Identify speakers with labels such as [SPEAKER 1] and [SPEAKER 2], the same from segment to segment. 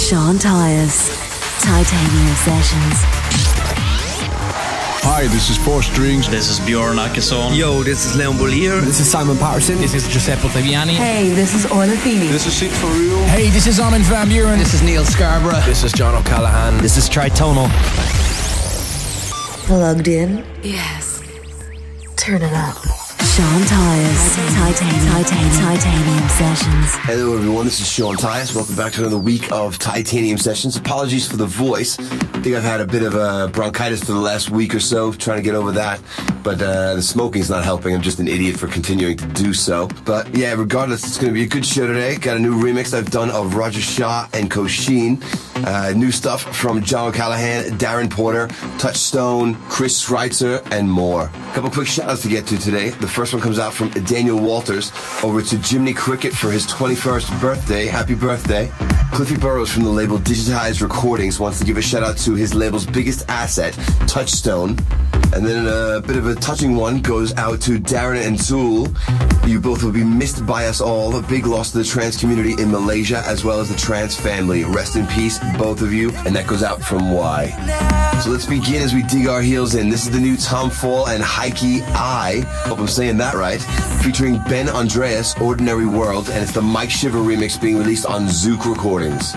[SPEAKER 1] Sean Tyas, Titanium Sessions.
[SPEAKER 2] Hi, this is Four Strings.
[SPEAKER 3] This is Bjorn Akesson.
[SPEAKER 4] Yo, this is Leon Bolier.
[SPEAKER 5] This is Simon Patterson.
[SPEAKER 6] This is Giuseppe Fabiani.
[SPEAKER 1] Hey, this is Orla Feeney.
[SPEAKER 2] This is Sid for Real.
[SPEAKER 6] Hey, this is Armin van Buuren.
[SPEAKER 5] This is Neil Scarborough.
[SPEAKER 4] This is John O'Callaghan.
[SPEAKER 5] This is Tritonal.
[SPEAKER 1] Plugged in? Yes. Turn it up. Sean Tyas, Titanium Sessions.
[SPEAKER 7] Hello everyone, this is Sean Tyas. Welcome back to another week of Titanium Sessions. Apologies for the voice. I think I've had a bit of a bronchitis for the last week or so, trying to get over that. But the smoking's not helping. I'm just an idiot for continuing to do so. But yeah, regardless, it's going to be a good show today. Got a new remix I've done of Roger Shah and Kosheen. New stuff from John O'Callaghan, Darren Porter, Touchstone, Chris Schreitzer, and more. A couple quick shout-outs to get to today. The first one comes out from Daniel Walters over to Jiminy Cricket for his 21st birthday. Happy birthday. Cliffy Burrows from the label Digitized Recordings wants to give a shout-out to his label's biggest asset, Touchstone. And then a bit of a touching one goes out to Darren and Zul. You both will be missed by us all. A big loss to the trans community in Malaysia, as well as the trans family. Rest in peace, both of you. And that goes out from Y. So let's begin as we dig our heels in. This is the new Tom Fall and Heike I, hope I'm saying that right, featuring Ben Andreas, Ordinary World, and it's the Mike Shiver remix being released on Zook Recordings.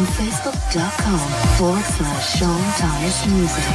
[SPEAKER 1] on facebook.com/Sean Tyas Music.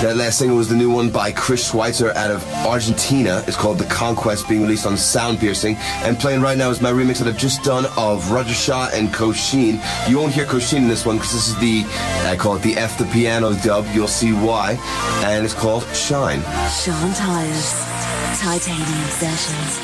[SPEAKER 7] That last single was the new one by Chris Schweitzer out of Argentina. It's called The Conquest, being released on Sound Piercing. And playing right now is my remix that I've just done of Roger Shah and Koshin. You won't hear Koshin in this one because this is I call it the F the piano dub. You'll see why. And it's called Shine.
[SPEAKER 1] Sean Tyas, Titanium Sessions.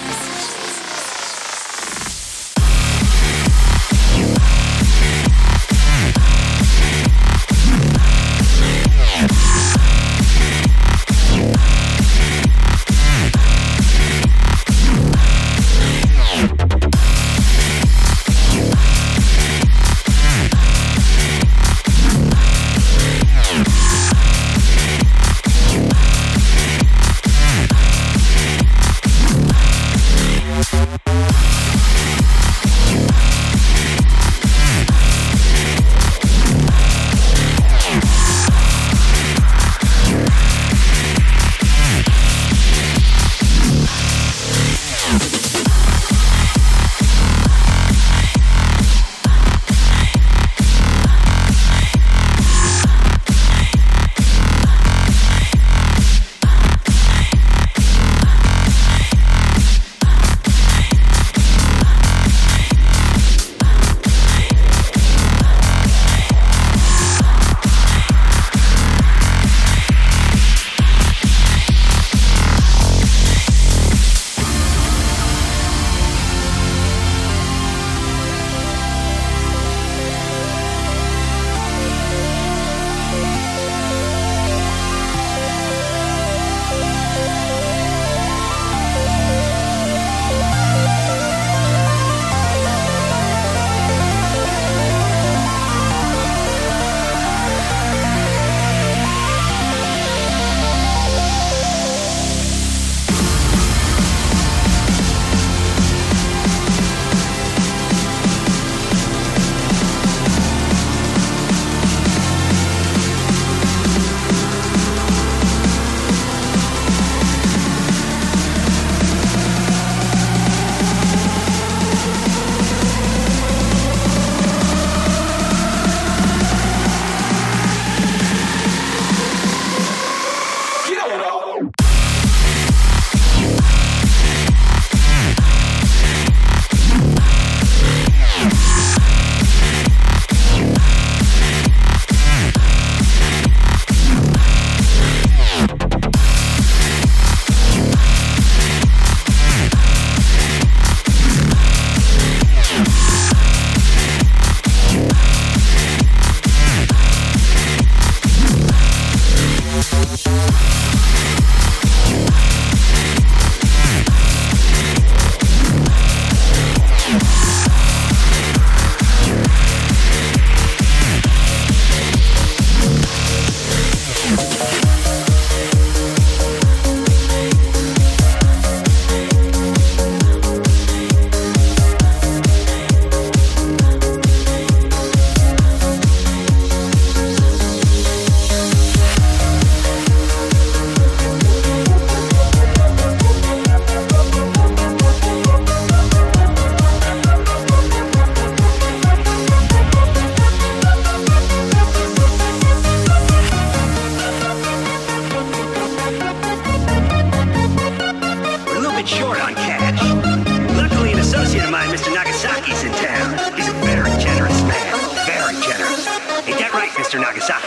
[SPEAKER 3] Mr. Nagasaki.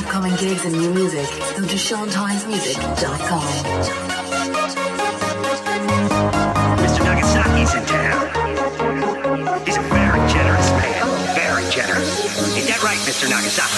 [SPEAKER 1] upcoming gigs and new music, go to SeanTynesMusic.com.
[SPEAKER 3] Mr. Nagasaki's in town. He's a very generous man. Very generous. Ain't that right, Mr. Nagasaki?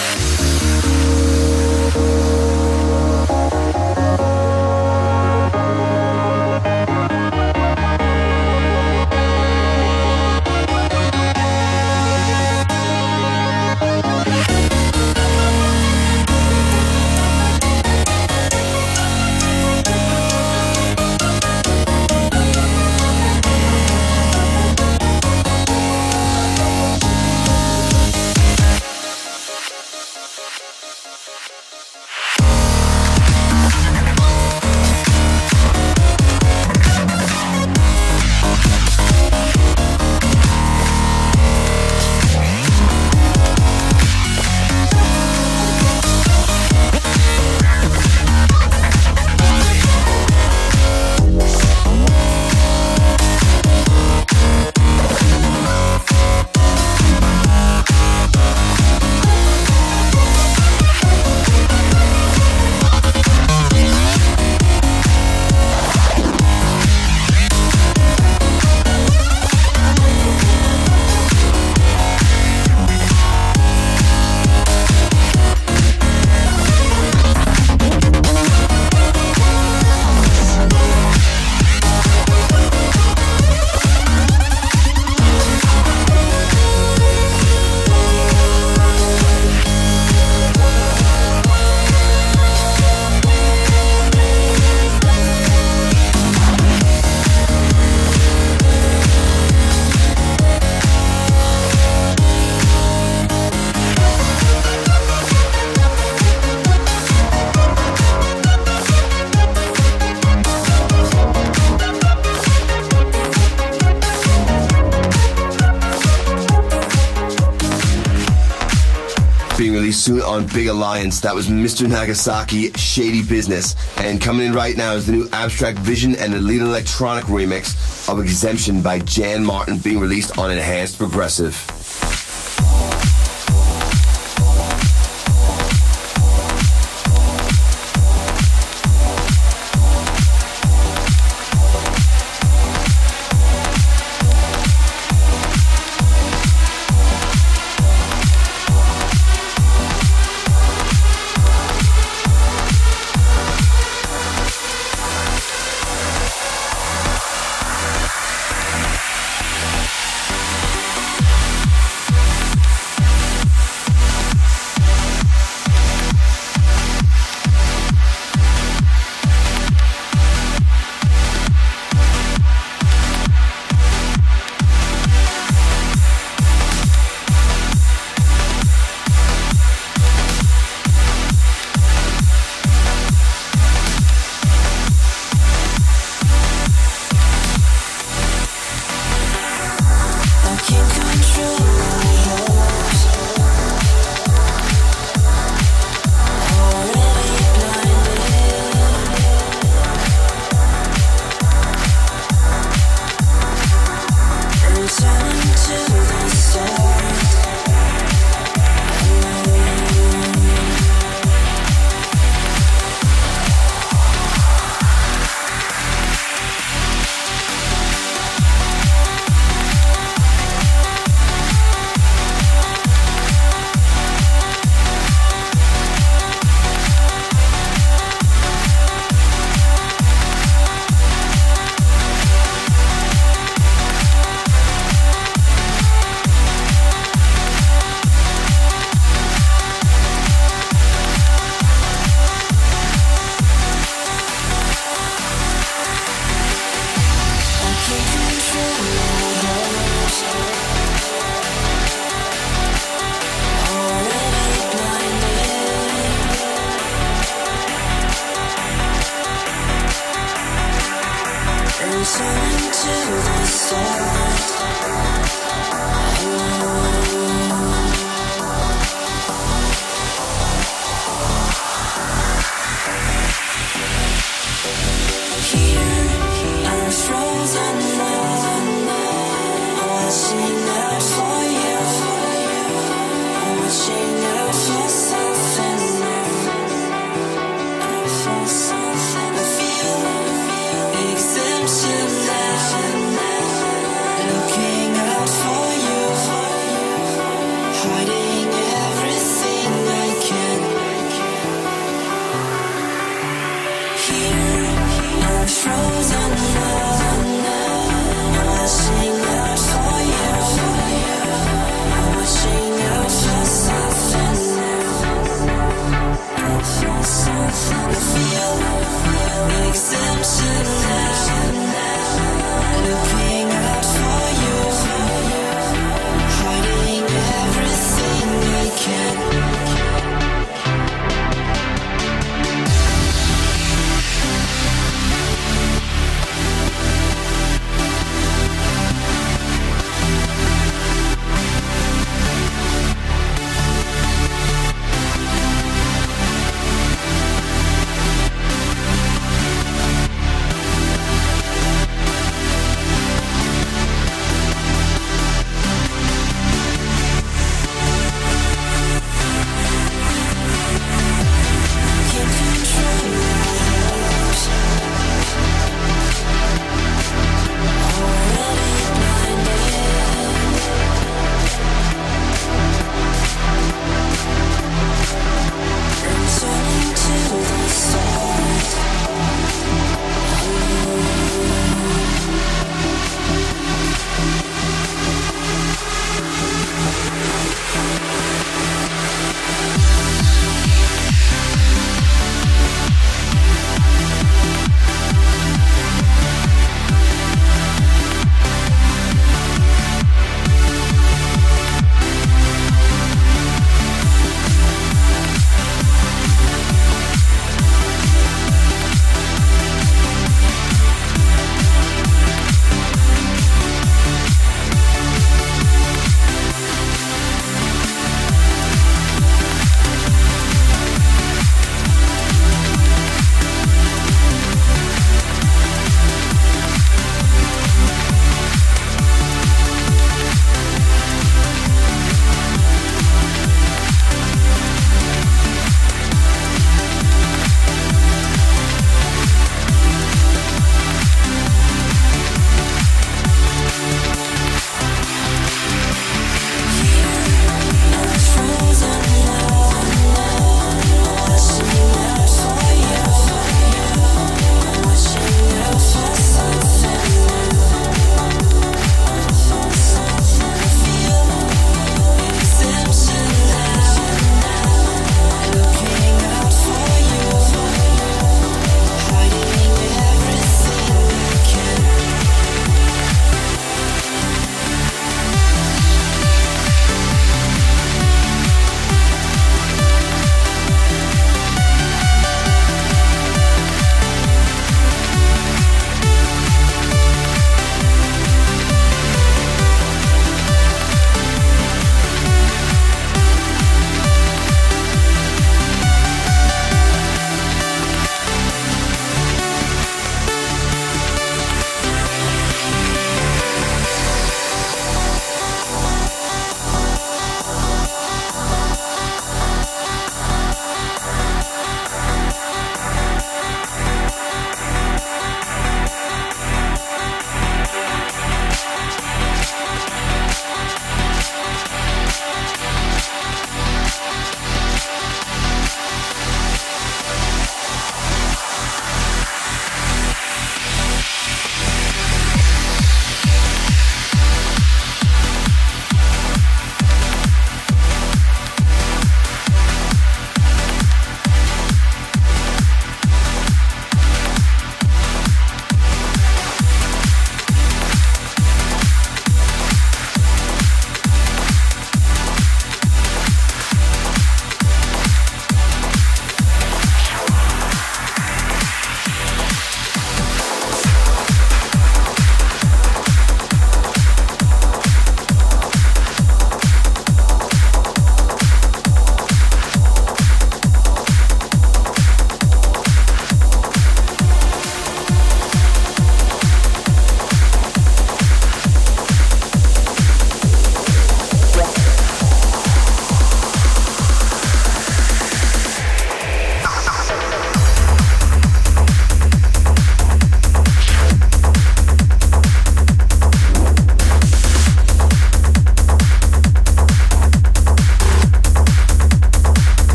[SPEAKER 7] Being released soon on Big Alliance. That was Mr. Nagasaki, Shady Business. And coming in right now is the new Abstract Vision and Elite Electronic remix of Exemption by Jan Martin, being released on Enhanced Progressive.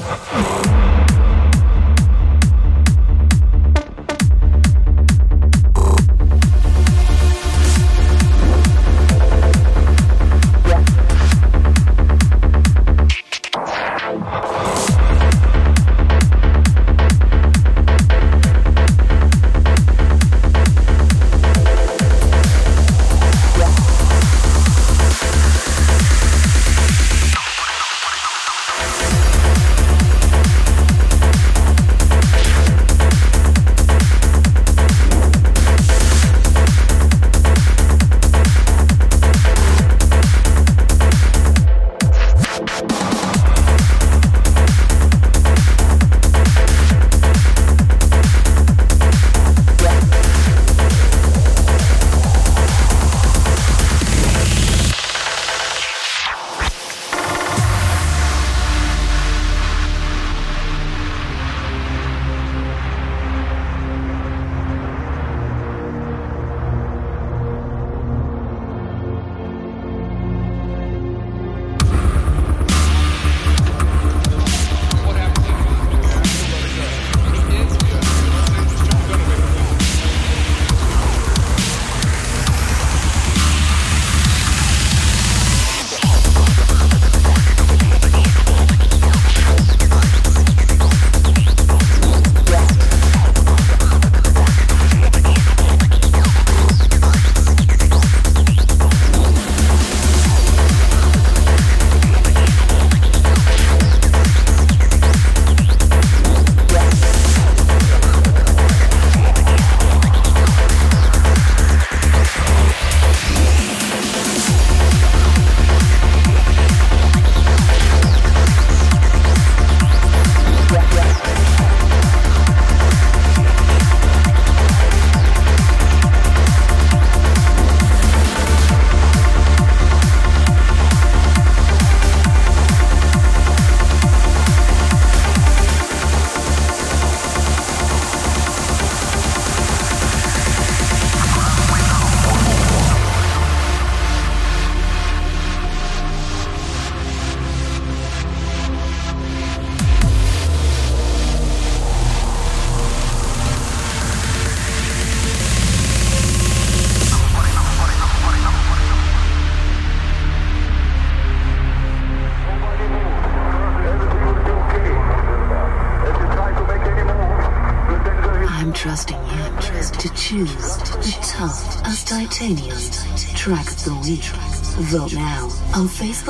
[SPEAKER 1] trusting you to choose the tough as titanium track of the week. Vote now on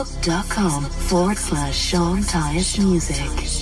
[SPEAKER 1] facebook.com/Sean Tyas Music.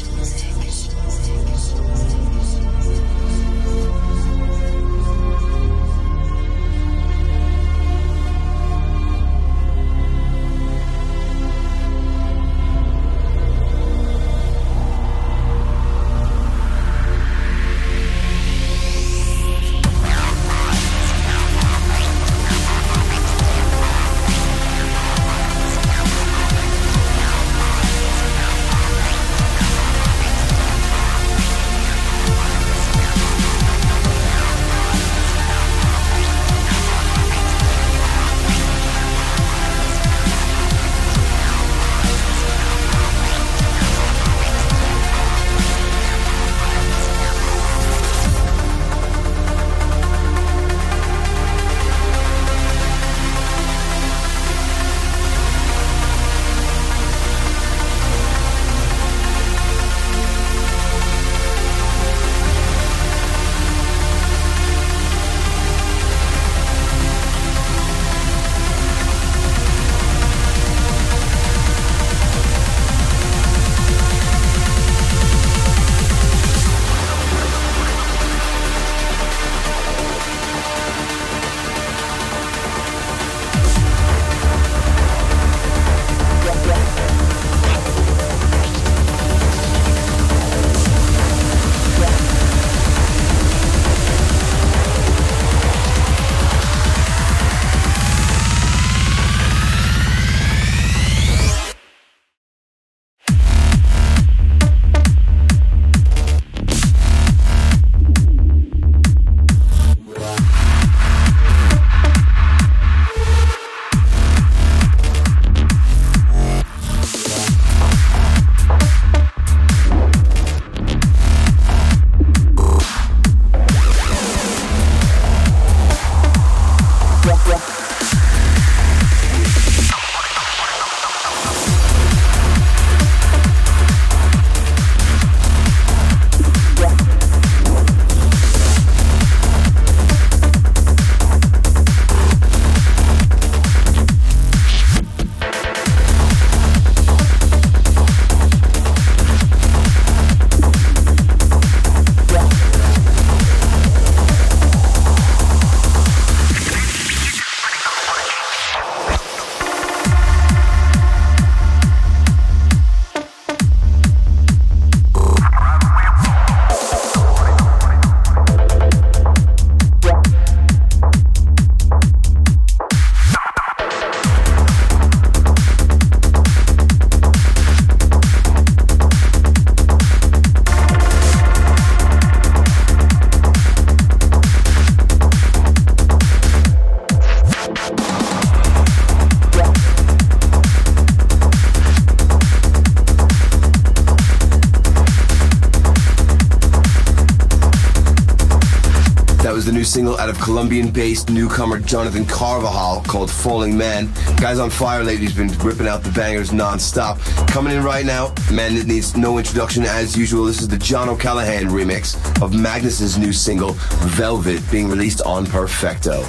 [SPEAKER 7] the new single out of Colombian-based newcomer Jonathan Carvajal called Falling Man. Guy's on fire lately. He's been ripping out the bangers non-stop. Coming in right now, man that needs no introduction as usual. This is the John O'Callaghan remix of Magnus's new single, Velvet, being released on Perfecto.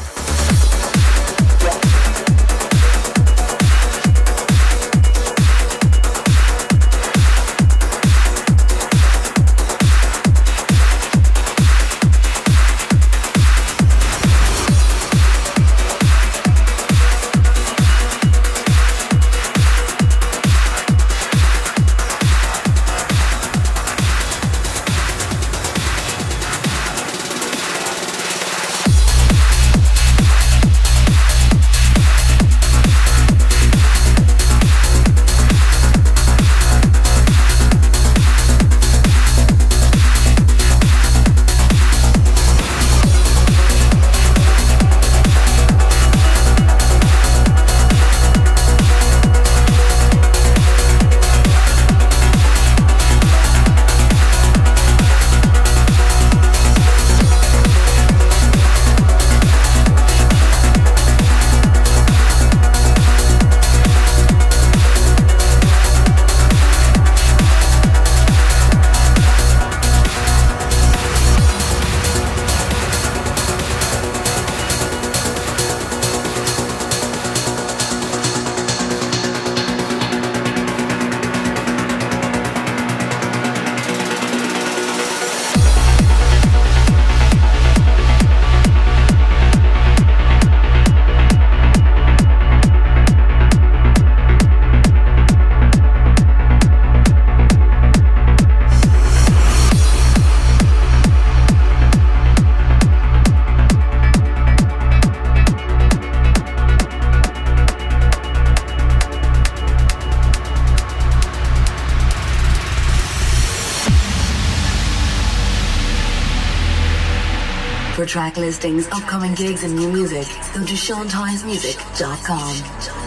[SPEAKER 1] For track listings, upcoming gigs and new music, go to SeanTynesMusic.com.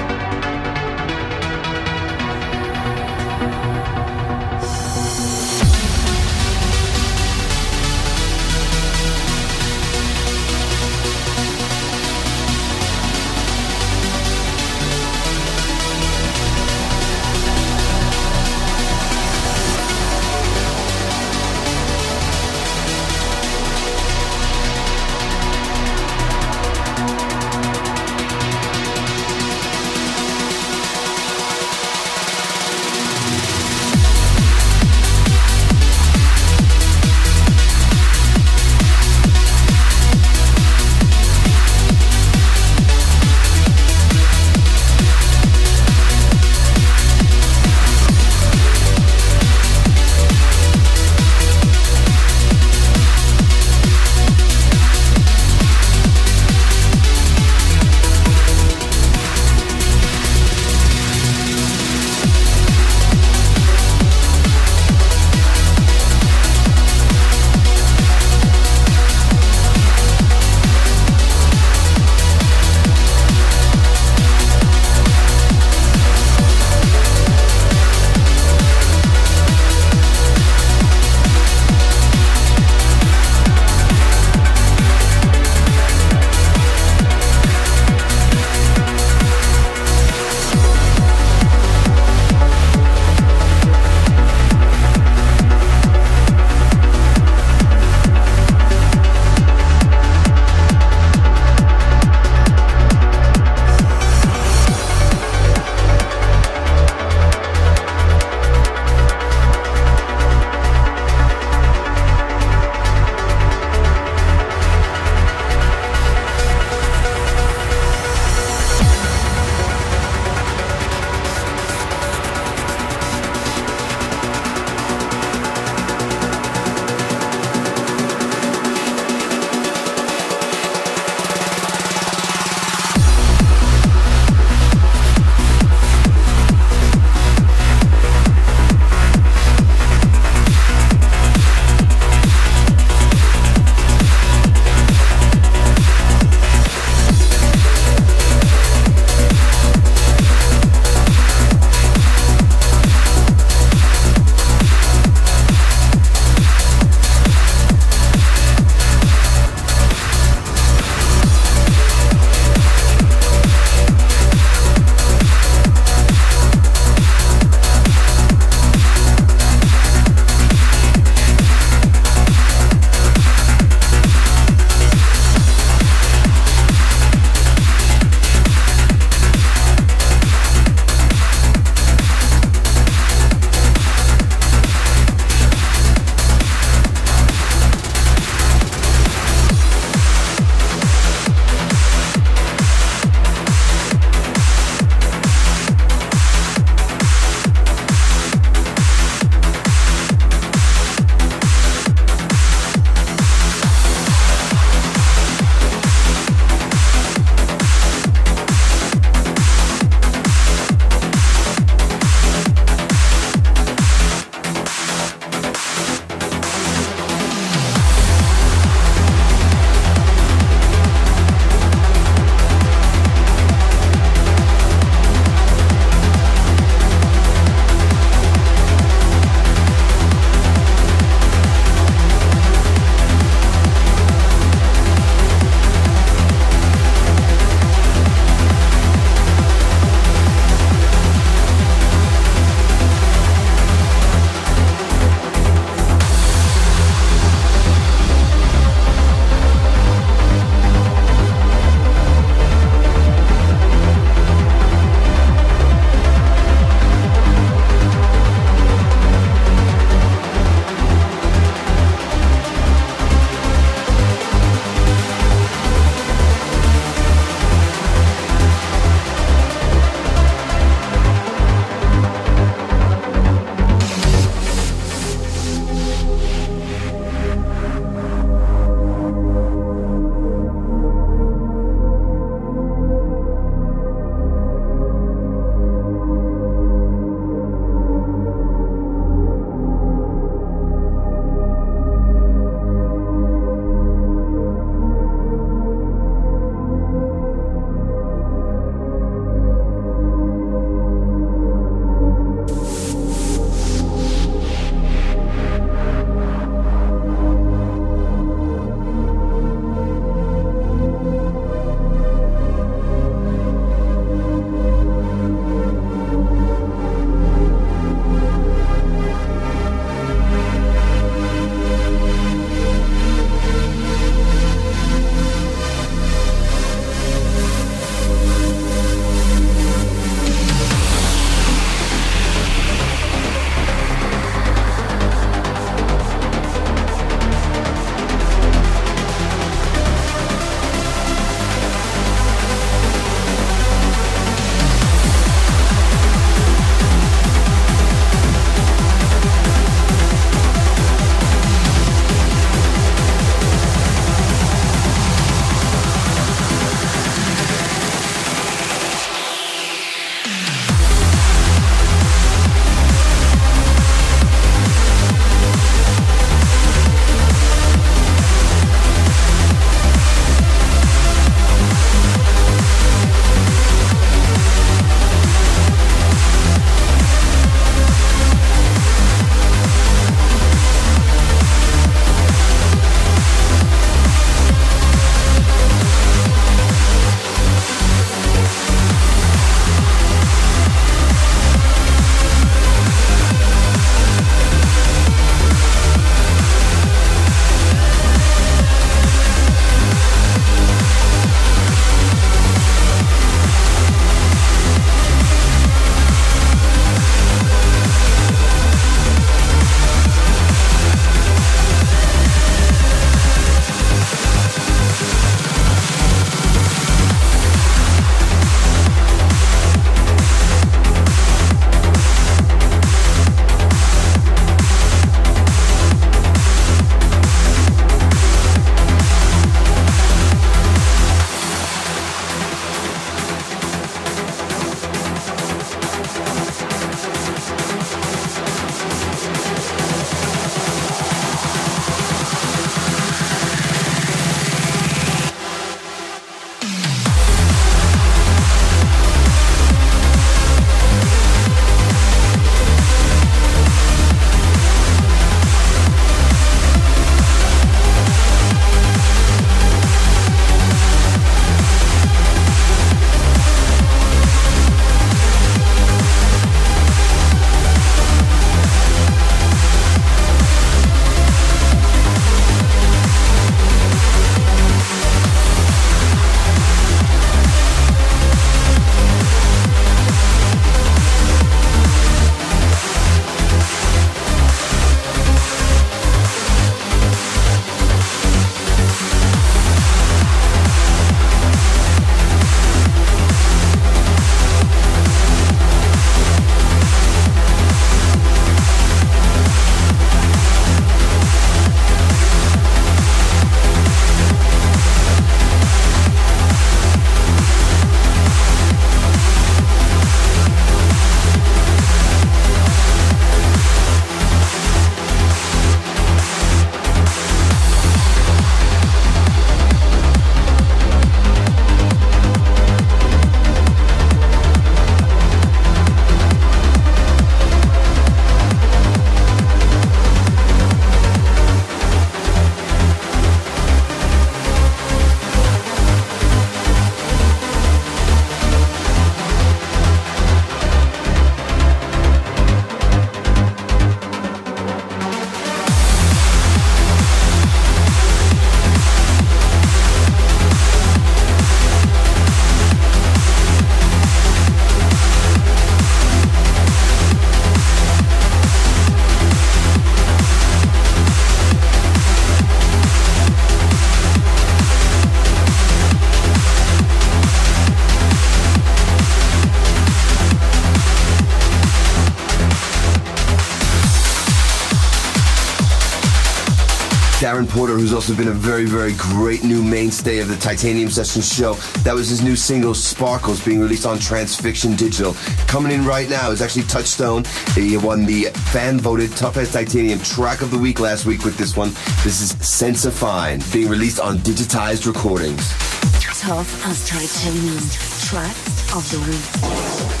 [SPEAKER 7] Porter, who's also been a very, very great new mainstay of the Titanium Sessions show. That was his new single, Sparkles, being released on Transfiction Digital. Coming in right now is actually Touchstone. He won the fan-voted Tough as Titanium track of the week last week with this one. This is Sense of Fine, being released on digitized recordings.
[SPEAKER 1] Tough as Titanium track of the week.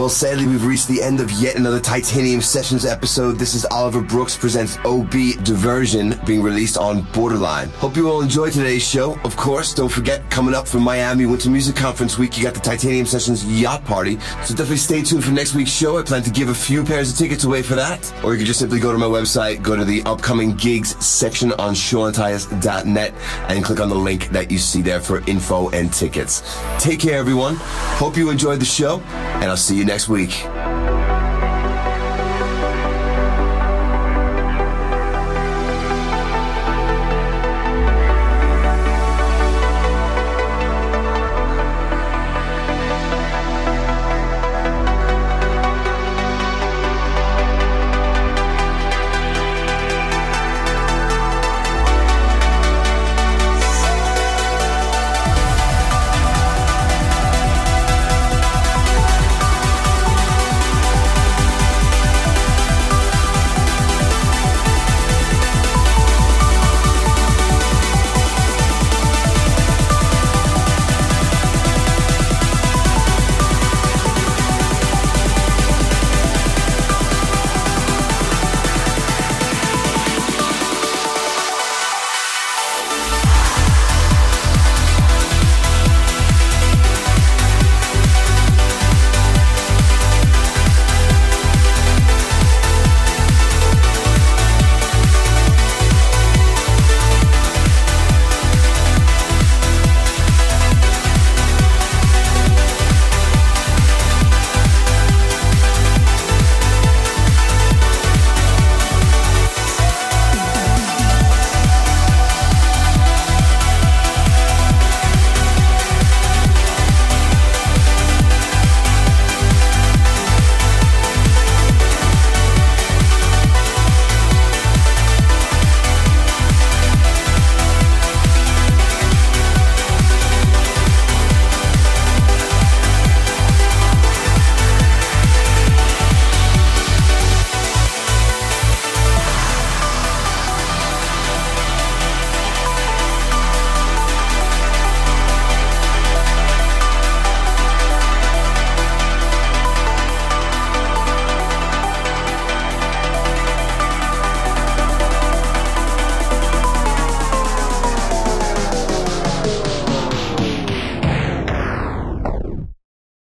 [SPEAKER 7] Well, sadly, we've reached the end of yet another Titanium Sessions episode. This is Oliver Brooks presents OB Diversion, being released on Borderline. Hope you all enjoyed today's show. Of course, don't forget, coming up from Miami Winter Music Conference Week, you got the Titanium Sessions Yacht Party. So definitely stay tuned for next week's show. I plan to give a few pairs of tickets away for that. Or you can just simply go to my website, go to the upcoming gigs section on SeanTyus.net and click on the link that you see there for info and tickets. Take care, everyone. Hope you enjoyed the show, and I'll see you next week.